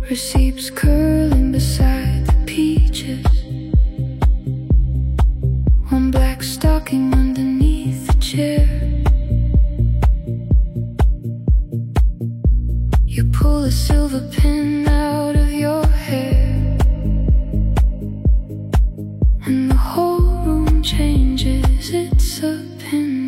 Receipts curling beside the peaches. One black stocking underneath the chair. You pull a silver pin out of your hair, and the whole room changes its opinion.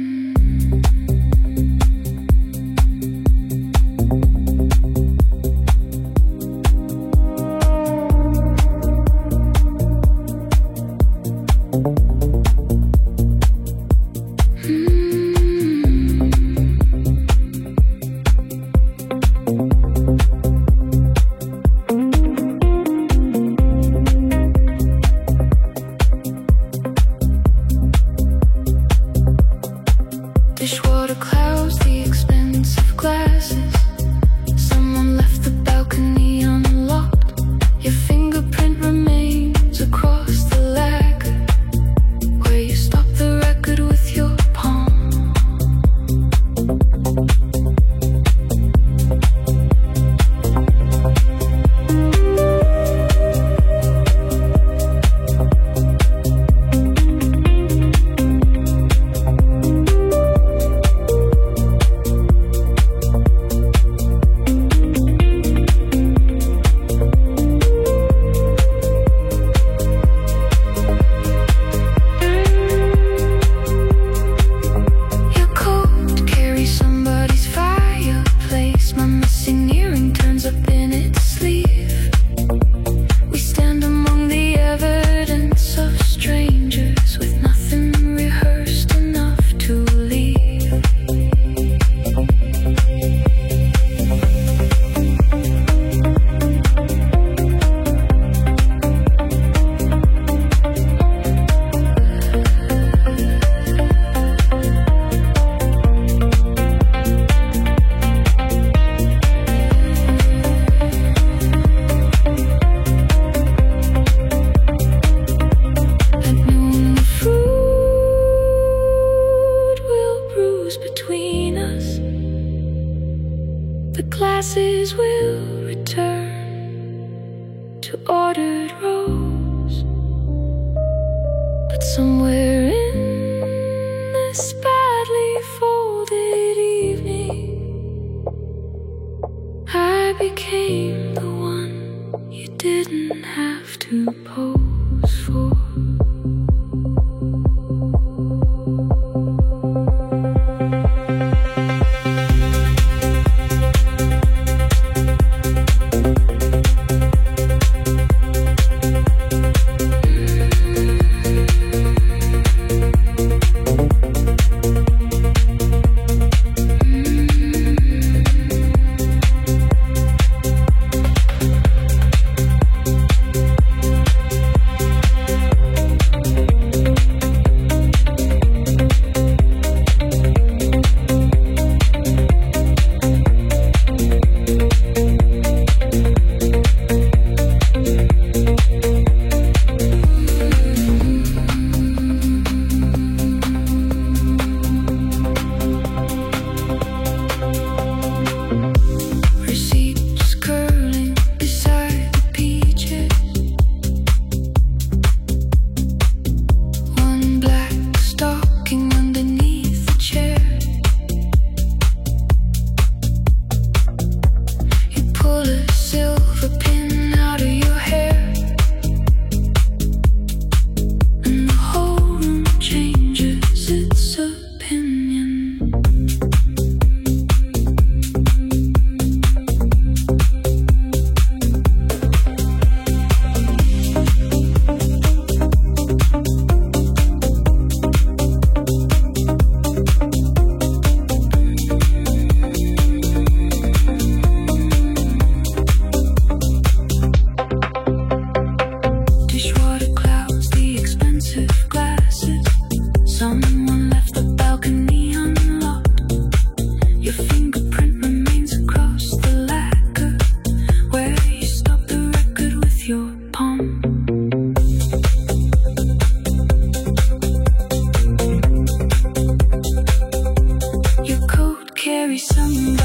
Dishwater clouds the expensive glasses. Someone left the balcony unlocked. Your fingerprint remains across the lacquer where you stop the record with your palm. The glasses will return to ordered rows, but somewhere in this badly folded evening, I became the one you didn't have to pose for. Someone left the balcony unlocked. Your fingerprint remains across the lacquer where you stop the record with your palm. Your coat carries some